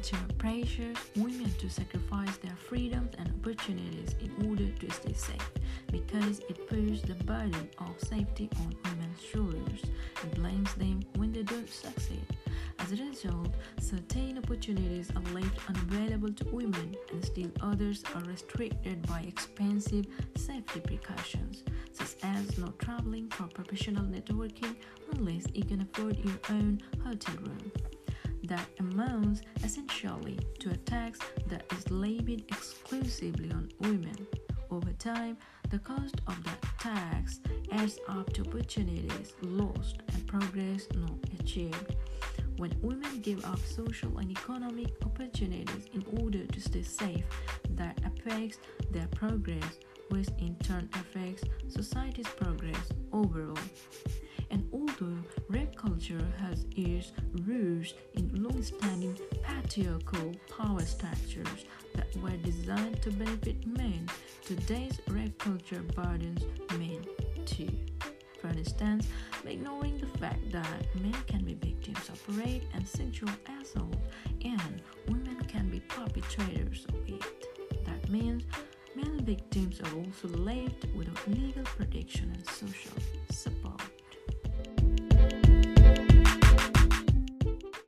culture pressures women to sacrifice their freedoms and opportunities in order to stay safe because it puts the burden of safety on women's shoulders and blames them when they don't succeed. As a result, certain opportunities are left unavailable to women and still others are restricted by expensive safety precautions, such as not traveling for professional networking unless you can afford your own hotel room. That amounts essentially to a tax that is levied exclusively on women. Over time, the cost of that tax adds up to opportunities lost and progress not achieved. When women give up social and economic opportunities in order to stay safe, that affects their progress, which in turn affects society's progress overall. And although rape culture has its roots in long-standing patriarchal power structures that were designed to benefit men, today's rape culture burdens men too. For instance, by ignoring the fact that men can be victims of rape and sexual assault and women can be perpetrators of it. That means male victims are also left without legal protection and social support.